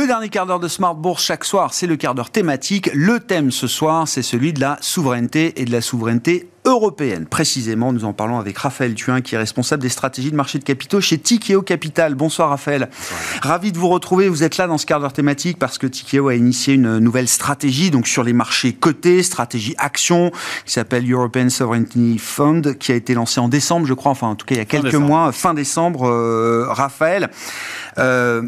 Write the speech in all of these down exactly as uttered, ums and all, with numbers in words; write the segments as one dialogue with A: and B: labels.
A: Le dernier quart d'heure de Smart Bourse chaque soir, c'est le quart d'heure thématique. Le thème ce soir, c'est celui de la souveraineté et de la souveraineté européenne. Précisément, nous en parlons avec Raphaël Thuin, qui est responsable des stratégies de marché de capitaux chez Tikehau Capital. Bonsoir Raphaël. Bonsoir. Ravi de vous retrouver. Vous êtes là dans ce quart d'heure thématique parce que Tikehau a initié une nouvelle stratégie donc sur les marchés cotés, stratégie action, qui s'appelle European Sovereignty Fund, qui a été lancée en décembre, je crois, enfin en tout cas il y a quelques mois, fin décembre. Euh, Raphaël, euh,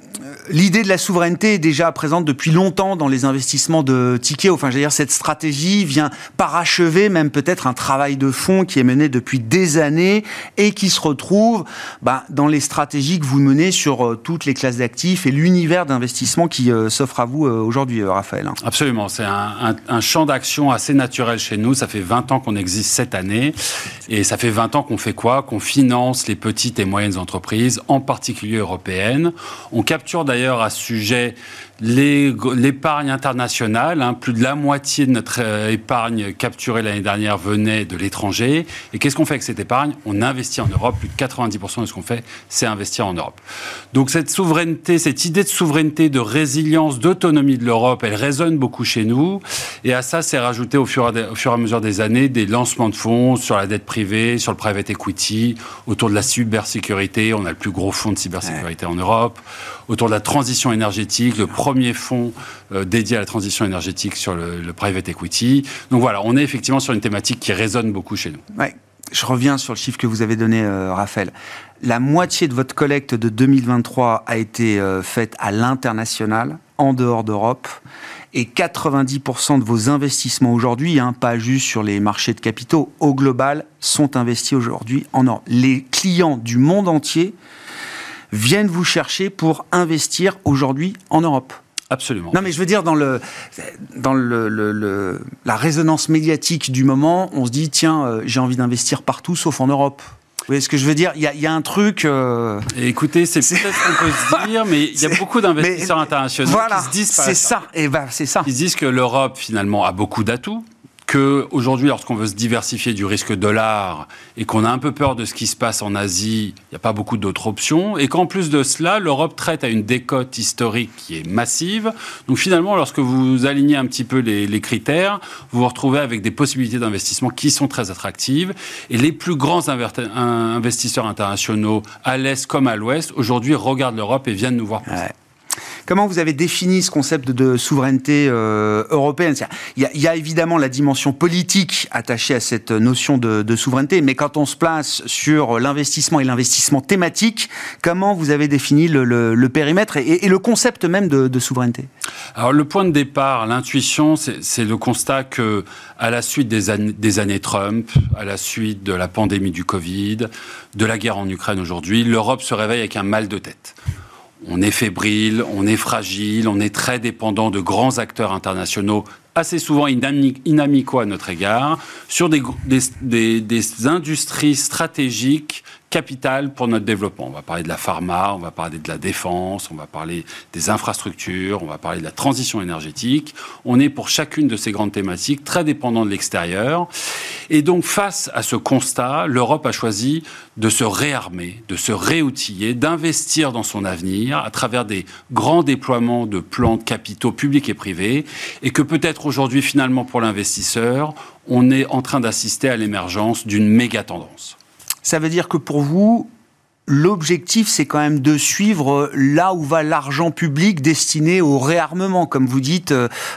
A: l'idée de la souveraineté est déjà présente depuis longtemps dans les investissements de Tikehau. Enfin, je veux dire, cette stratégie vient parachever même peut-être un travail de fond qui est mené depuis des années et qui se retrouve bah, dans les stratégies que vous menez sur euh, toutes les classes d'actifs et l'univers d'investissement qui euh, s'offre à vous euh, aujourd'hui, euh, Raphaël.
B: Absolument. C'est un, un, un champ d'action assez naturel chez nous. Ça fait vingt ans qu'on existe cette année et ça fait vingt ans qu'on fait quoi ? Qu'on finance les petites et moyennes entreprises, en particulier européennes. On capture d'ailleurs à ce sujet les, l'épargne internationale. Hein, plus de la moitié de notre euh, épargne capturée l'année dernière venait de l'étranger. Et qu'est-ce qu'on fait avec cette épargne ? On investit en Europe. Plus de quatre-vingt-dix pour cent de ce qu'on fait, c'est investir en Europe. Donc cette souveraineté, cette idée de souveraineté, de résilience, d'autonomie de l'Europe, elle résonne beaucoup chez nous. Et à ça, c'est rajouté au fur, et, au fur et à mesure des années des lancements de fonds sur la dette privée, sur le private equity, autour de la cybersécurité. On a le plus gros fonds de cybersécurité ouais. en Europe. Autour de la transition énergétique, le premier fonds euh, dédié à la transition énergétique sur le, le private equity. Donc voilà, on est effectivement sur une thématique qui résonne beaucoup chez nous.
A: Ouais. Je reviens sur le chiffre que vous avez donné, euh, Raphaël. La moitié de votre collecte de deux mille vingt-trois a été euh, faite à l'international, en dehors d'Europe. Et quatre-vingt-dix pour cent de vos investissements aujourd'hui, hein, pas juste sur les marchés de capitaux, au global, sont investis aujourd'hui en Europe. Les clients du monde entier viennent vous chercher pour investir aujourd'hui en Europe.
B: Absolument.
A: Non, mais je veux dire, dans, le, dans le, le, le, la résonance médiatique du moment, on se dit, tiens, euh, j'ai envie d'investir partout, sauf en Europe. Vous voyez ce que je veux dire ? Il y a, il y a un truc... Euh...
B: Et écoutez, c'est, c'est peut-être ce qu'on peut se dire, mais il y a beaucoup d'investisseurs mais, internationaux
A: voilà,
B: qui se disent...
A: c'est ça, et ben, c'est ça.
B: Ils se disent que l'Europe, finalement, a beaucoup d'atouts. Qu'aujourd'hui, lorsqu'on veut se diversifier du risque dollar et qu'on a un peu peur de ce qui se passe en Asie, il n'y a pas beaucoup d'autres options. Et qu'en plus de cela, l'Europe traite à une décote historique qui est massive. Donc finalement, lorsque vous alignez un petit peu les, les critères, vous vous retrouvez avec des possibilités d'investissement qui sont très attractives. Et les plus grands inver- investisseurs internationaux, à l'Est comme à l'Ouest, aujourd'hui regardent l'Europe et viennent nous voir pour ça.
A: Ouais. Comment vous avez défini ce concept de souveraineté euh, européenne ? Il y, a, il y a évidemment la dimension politique attachée à cette notion de, de souveraineté, mais quand on se place sur l'investissement et l'investissement thématique, comment vous avez défini le, le, le périmètre et, et le concept même de, de souveraineté ?
B: Alors le point de départ, l'intuition, c'est, c'est le constat que, à la suite des, an- des années Trump, à la suite de la pandémie du Covid, de la guerre en Ukraine aujourd'hui, l'Europe se réveille avec un mal de tête. On est fébrile, on est fragile, on est très dépendant de grands acteurs internationaux, assez souvent inamicaux à notre égard, sur des, des, des, des industries stratégiques capitales pour notre développement. On va parler de la pharma, on va parler de la défense, on va parler des infrastructures, on va parler de la transition énergétique. On est pour chacune de ces grandes thématiques très dépendant de l'extérieur. Et donc, face à ce constat, l'Europe a choisi de se réarmer, de se réoutiller, d'investir dans son avenir à travers des grands déploiements de plans de capitaux publics et privés, et que peut-être aujourd'hui, finalement, pour l'investisseur, on est en train d'assister à l'émergence d'une méga tendance.
A: Ça veut dire que pour vous, l'objectif, c'est quand même de suivre là où va l'argent public destiné au réarmement, comme vous dites,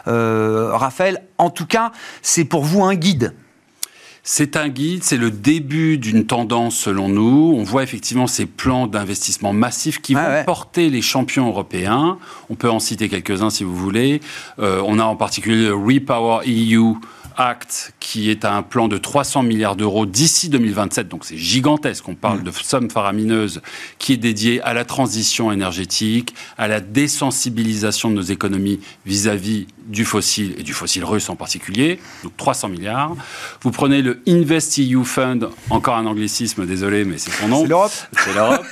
A: euh, Raphaël. En tout cas, c'est pour vous un guide.
B: C'est un guide, c'est le début d'une tendance selon nous. On voit effectivement ces plans d'investissement massifs qui ah vont ouais. porter les champions européens. On peut en citer quelques-uns si vous voulez. Euh, on a en particulier le Repower E U Act, qui est un plan de trois cents milliards d'euros d'ici deux mille vingt-sept, donc c'est gigantesque, on parle mmh. de sommes faramineuses, qui est dédié à la transition énergétique, à la désensibilisation de nos économies vis-à-vis du fossile, et du fossile russe en particulier, donc trois cents milliards. Vous prenez le InvestEU Fund, encore un anglicisme, désolé, mais c'est son nom.
A: C'est l'Europe.
B: C'est l'Europe.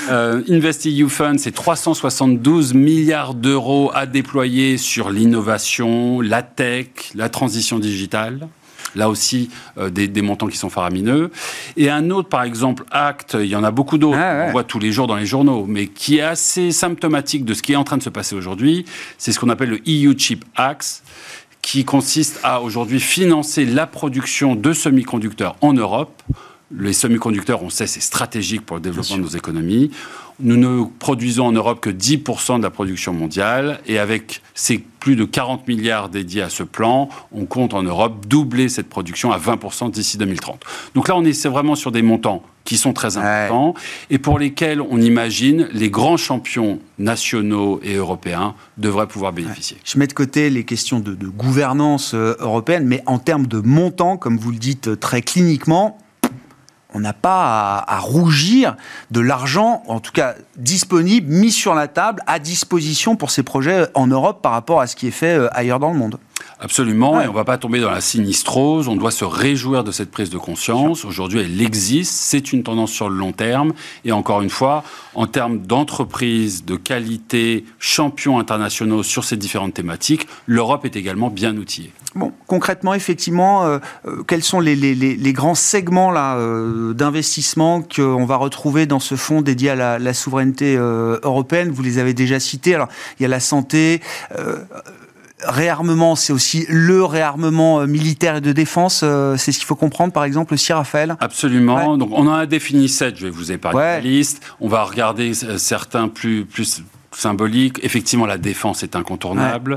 B: euh, InvestEU Fund, c'est trois cent soixante-douze milliards d'euros à déployer sur l'innovation, la tech, la transition digitale. Là aussi, euh, des, des montants qui sont faramineux. Et un autre, par exemple, acte, il y en a beaucoup d'autres, ah ouais. on voit tous les jours dans les journaux, mais qui est assez symptomatique de ce qui est en train de se passer aujourd'hui, c'est ce qu'on appelle le E U Chip Act, qui consiste à aujourd'hui financer la production de semi-conducteurs en Europe. Les semi-conducteurs, on sait, c'est stratégique pour le développement de nos économies. Nous ne produisons en Europe que dix pour cent de la production mondiale. Et avec ces plus de quarante milliards dédiés à ce plan, on compte en Europe doubler cette production à vingt pour cent d'ici deux mille trente. Donc là, on est vraiment sur des montants qui sont très importants ouais. et pour lesquels on imagine les grands champions nationaux et européens devraient pouvoir bénéficier.
A: Ouais. Je mets de côté les questions de, de gouvernance euh, européenne, mais en termes de montants, comme vous le dites très cliniquement, on n'a pas à, à rougir de l'argent, en tout cas disponible, mis sur la table, à disposition pour ces projets en Europe par rapport à ce qui est fait ailleurs dans le monde.
B: Absolument, ouais. et on ne va pas tomber dans la sinistrose, on doit se réjouir de cette prise de conscience. Aujourd'hui, elle existe, c'est une tendance sur le long terme, et encore une fois, en termes d'entreprises, de qualité, champions internationaux sur ces différentes thématiques, l'Europe est également bien outillée.
A: Bon, concrètement, effectivement, euh, euh, quels sont les, les, les grands segments là, euh, d'investissement qu'on va retrouver dans ce fonds dédié à la, la souveraineté euh, européenne? Vous les avez déjà cités. Alors, il y a la santé... Euh, réarmement, c'est aussi le réarmement militaire et de défense, euh, c'est ce qu'il faut comprendre, par exemple, aussi, Raphaël?
B: Absolument. Ouais. Donc, on en a défini sept, je vais vous épargner ouais. la liste. On va regarder certains plus, plus symboliques. Effectivement, la défense est incontournable. Ouais.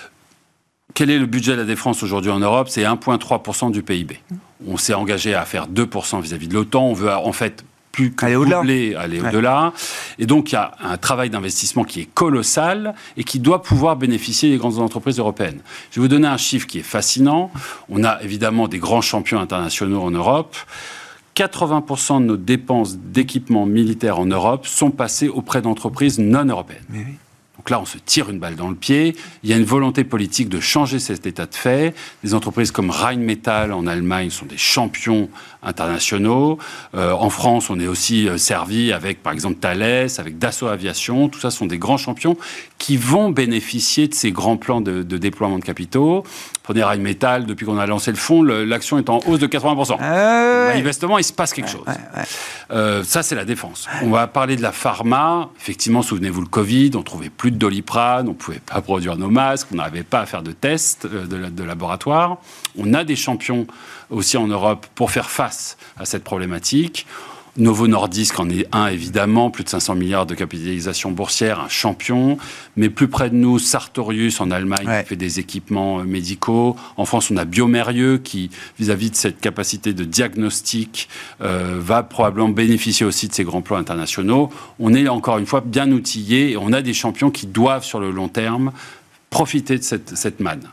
B: Quel est le budget de la défense aujourd'hui en Europe? C'est un virgule trois pour cent du P I B. On s'est engagé à faire deux pour cent vis-à-vis de l'OTAN. On veut, en fait... plus que aller au-delà. Doubler, aller ouais. au-delà. Et donc, il y a un travail d'investissement qui est colossal et qui doit pouvoir bénéficier des grandes entreprises européennes. Je vais vous donner un chiffre qui est fascinant. On a évidemment des grands champions internationaux en Europe. quatre-vingts pour cent de nos dépenses d'équipement militaire en Europe sont passées auprès d'entreprises non européennes. Mais oui. Donc là, on se tire une balle dans le pied. Il y a une volonté politique de changer cet état de fait. Des entreprises comme Rheinmetall en Allemagne sont des champions internationaux. Euh, en France, on est aussi euh, servi avec, par exemple, Thales, avec Dassault Aviation. Tout ça sont des grands champions qui vont bénéficier de ces grands plans de, de déploiement de capitaux. Prenez Rheinmetall, depuis qu'on a lancé le fonds, le, l'action est en hausse de quatre-vingts pour cent. Euh, Manifestement, il se passe quelque ouais, chose. Ouais, ouais. Euh, ça, c'est la défense. On va parler de la pharma. Effectivement, souvenez-vous, le Covid, on trouvait plus de Doliprane, on ne pouvait pas produire nos masques, on n'arrivait pas à faire de tests de, de, de laboratoire. On a des champions aussi en Europe pour faire face à cette problématique. Novo Nordisk en est un, évidemment, plus de cinq cents milliards de capitalisation boursière, un champion. Mais plus près de nous, Sartorius en Allemagne, ouais. qui fait des équipements médicaux. En France, on a Biomérieux qui, vis-à-vis de cette capacité de diagnostic, euh, va probablement bénéficier aussi de ces grands plans internationaux. On est, encore une fois, bien outillés et on a des champions qui doivent, sur le long terme, profiter de cette, cette manne.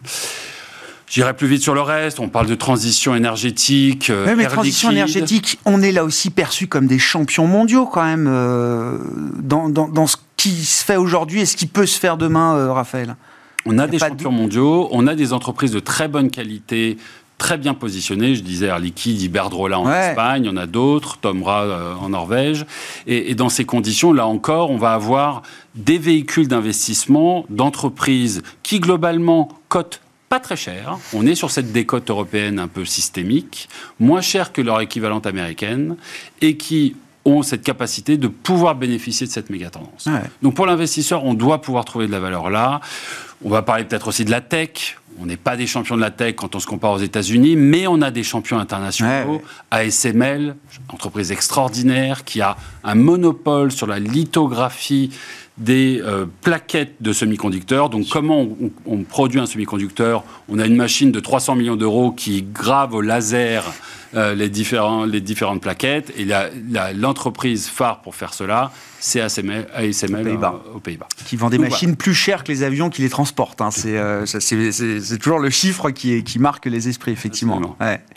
B: J'irai plus vite sur le reste. On parle de transition énergétique. Euh,
A: oui, mais transition liquide. énergétique, on est là aussi perçus comme des champions mondiaux quand même euh, dans, dans, dans ce qui se fait aujourd'hui et ce qui peut se faire demain, euh, Raphaël.
B: On a, a des champions de... mondiaux. On a des entreprises de très bonne qualité, très bien positionnées. Je disais Air Liquide, Iberdrola en ouais. Espagne. Il y en a d'autres, Tomra euh, en Norvège. Et, et dans ces conditions, là encore, on va avoir des véhicules d'investissement d'entreprises qui globalement cotent pas très cher. On est sur cette décote européenne un peu systémique, moins chère que leur équivalente américaine, et qui ont cette capacité de pouvoir bénéficier de cette méga tendance. Ouais. Donc pour l'investisseur, on doit pouvoir trouver de la valeur là. On va parler peut-être aussi de la tech. On n'est pas des champions de la tech quand on se compare aux États-Unis, mais on a des champions internationaux. Ouais, ouais. A S M L, entreprise extraordinaire, qui a un monopole sur la lithographie des euh, plaquettes de semi-conducteurs. Donc, comment on, on, on produit un semi-conducteur? On a une machine de trois cents millions d'euros qui grave au laser euh, les, différents, les différentes plaquettes. Et la, la, l'entreprise phare pour faire cela, c'est A S M L, A S M L aux Pays-Bas. Euh, aux Pays-Bas.
A: Qui vend des Donc, machines voilà. plus chères que les avions qui les transportent. Hein. C'est, euh, c'est, c'est, c'est toujours le chiffre qui, est, qui marque les esprits, effectivement. Ouais.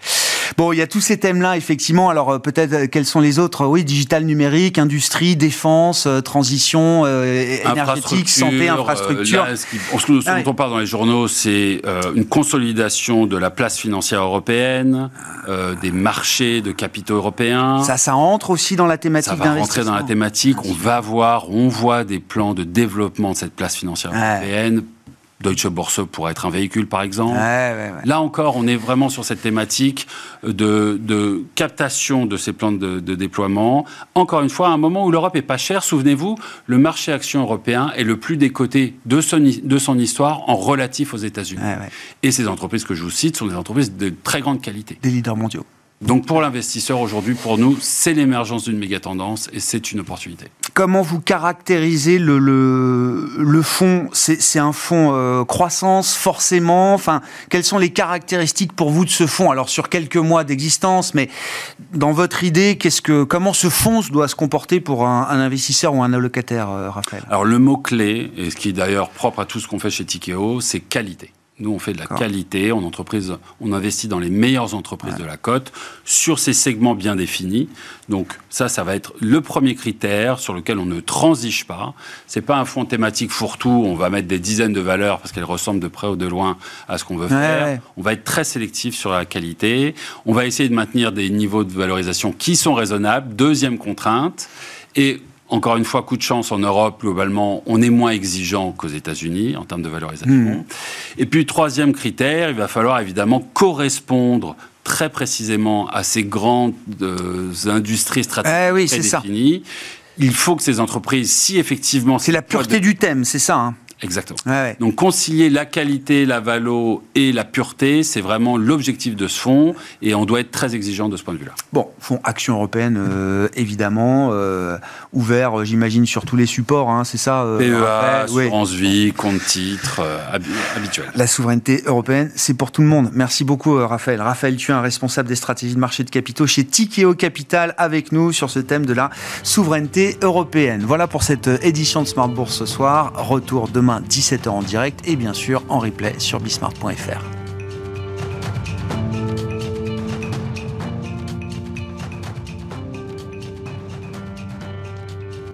A: Bon, il y a tous ces thèmes-là, effectivement. Alors, euh, peut-être, euh, quels sont les autres? Oui, digital numérique, industrie, défense, euh, transition euh, énergétique, santé, infrastructure.
B: Euh, là, ce, qui, ce, ce ah, dont on parle dans les journaux, c'est euh, une consolidation de la place financière européenne, euh, des marchés de capitaux européens.
A: Ça, ça entre aussi dans la thématique d'investissement.
B: Ça va rentrer dans la thématique. On va voir, on voit des plans de développement de cette place financière ouais. européenne. Deutsche Börse pourrait être un véhicule, par exemple. Ouais, ouais, ouais. Là encore, on est vraiment sur cette thématique de, de captation de ces plans de, de déploiement. Encore une fois, à un moment où l'Europe est pas chère, souvenez-vous, le marché action européen est le plus décoté de son, de son histoire en relatif aux États-Unis. Ouais, ouais. Et ces entreprises que je vous cite sont des entreprises de très grande qualité.
A: Des leaders mondiaux.
B: Donc pour l'investisseur aujourd'hui, pour nous, c'est l'émergence d'une méga tendance et c'est une opportunité.
A: Comment vous caractérisez le, le, le fonds? C'est, c'est un fonds euh, croissance, forcément. Enfin, quelles sont les caractéristiques pour vous de ce fonds? Alors sur quelques mois d'existence, mais dans votre idée, qu'est-ce que, comment ce fonds doit se comporter pour un, un investisseur ou un allocataire, euh, Raphaël?
B: Alors le mot-clé, et ce qui est d'ailleurs propre à tout ce qu'on fait chez Tikehau, c'est qualité. Nous, on fait de la D'accord. qualité, on, entreprise, on investit dans les meilleures entreprises ouais. de la cote, sur ces segments bien définis. Donc ça, ça va être le premier critère sur lequel on ne transige pas. C'est pas un fonds thématique fourre-tout, on va mettre des dizaines de valeurs parce qu'elles ressemblent de près ou de loin à ce qu'on veut ouais, faire. Ouais. On va être très sélectif sur la qualité. On va essayer de maintenir des niveaux de valorisation qui sont raisonnables. Deuxième contrainte. Et encore une fois, coup de chance, en Europe, globalement, on est moins exigeant qu'aux États-Unis en termes de valorisation. Mmh. Et puis, troisième critère, il va falloir évidemment correspondre très précisément à ces grandes euh, industries stratégiques
A: eh oui,
B: très
A: c'est
B: définies. Ça. Il faut que ces entreprises, si effectivement...
A: C'est la pureté de... du thème, c'est ça, hein.
B: Exactement. Ouais, ouais. Donc concilier la qualité, la valo et la pureté, c'est vraiment l'objectif de ce fonds et on doit être très exigeant de ce point de vue-là.
A: Bon, fonds action européenne, euh, évidemment, euh, ouvert, j'imagine, sur tous les supports, hein, c'est ça euh,
B: P E A, assurance ouais. vie, compte titre, euh, habituel.
A: La souveraineté européenne, c'est pour tout le monde. Merci beaucoup, Raphaël. Raphaël Thuin, responsable des stratégies de marché de capitaux chez Tikehau Capital, avec nous sur ce thème de la souveraineté européenne. Voilà pour cette édition de Smart Bourse ce soir. Retour demain dix-sept heures en direct et bien sûr en replay sur bismart point f r.